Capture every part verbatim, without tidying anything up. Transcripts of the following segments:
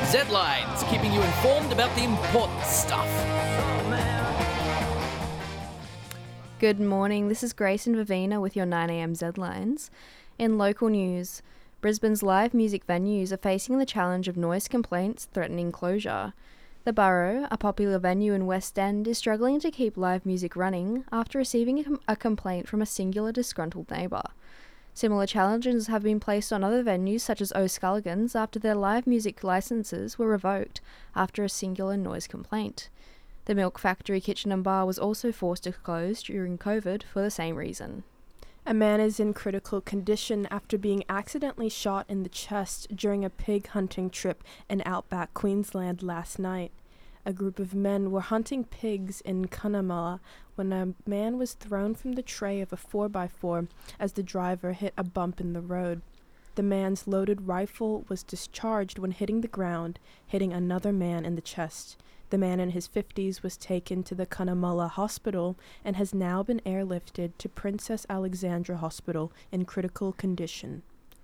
Z-Lines, keeping you informed about the important stuff. Good morning, this is Grace and Vivina with your nine a m Z-Lines. In local news, Brisbane's live music venues are facing the challenge of noise complaints threatening closure. The Borough, a popular venue in West End, is struggling to keep live music running after receiving a, com- a complaint from a singular disgruntled neighbour. Similar challenges have been placed on other venues such as O'Sculligan's after their live music licences were revoked after a singular noise complaint. The Milk Factory Kitchen and Bar was also forced to close during COVID for the same reason. A man is in critical condition after being accidentally shot in the chest during a pig hunting trip in outback Queensland last night. A group of men were hunting pigs in Cunnamulla when a man was thrown from the tray of a four by four as the driver hit a bump in the road. The man's loaded rifle was discharged when hitting the ground, hitting another man in the chest. The man in his fifties was taken to the Cunnamulla Hospital and has now been airlifted to Princess Alexandra Hospital in critical condition.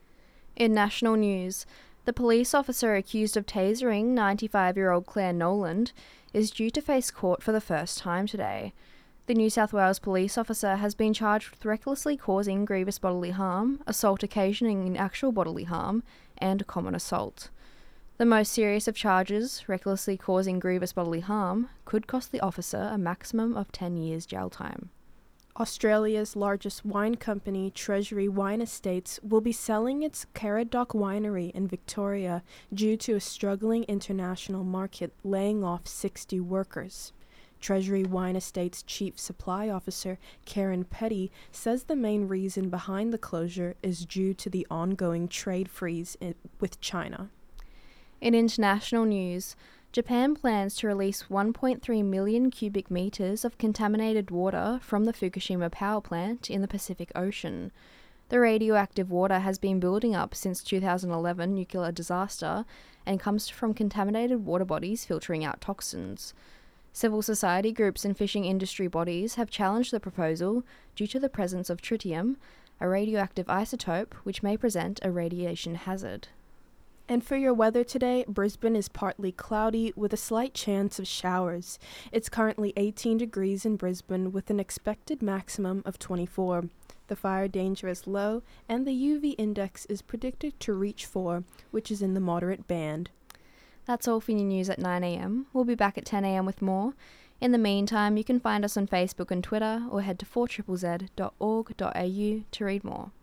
In national news, the police officer accused of tasering ninety-five-year-old Claire Noland is due to face court for the first time today. The New South Wales police officer has been charged with recklessly causing grievous bodily harm, assault occasioning actual bodily harm, and common assault. The most serious of charges, recklessly causing grievous bodily harm, could cost the officer a maximum of ten years jail time. Australia's largest wine company, Treasury Wine Estates, will be selling its Caradoc winery in Victoria due to a struggling international market laying off sixty workers. Treasury Wine Estates Chief Supply Officer Karen Petty says the main reason behind the closure is due to the ongoing trade freeze in, with China. In international news, Japan plans to release one point three million cubic metres of contaminated water from the Fukushima power plant in the Pacific Ocean. The radioactive water has been building up since two thousand eleven nuclear disaster and comes from contaminated water bodies filtering out toxins. Civil society groups and fishing industry bodies have challenged the proposal due to the presence of tritium, a radioactive isotope which may present a radiation hazard. And for your weather today, Brisbane is partly cloudy with a slight chance of showers. It's currently eighteen degrees in Brisbane with an expected maximum of twenty-four. The fire danger is low and the U V index is predicted to reach four, which is in the moderate band. That's all for your news at nine a m. We'll be back at ten a m with more. In the meantime, you can find us on Facebook and Twitter or head to four Z Z Z dot org dot a u to read more.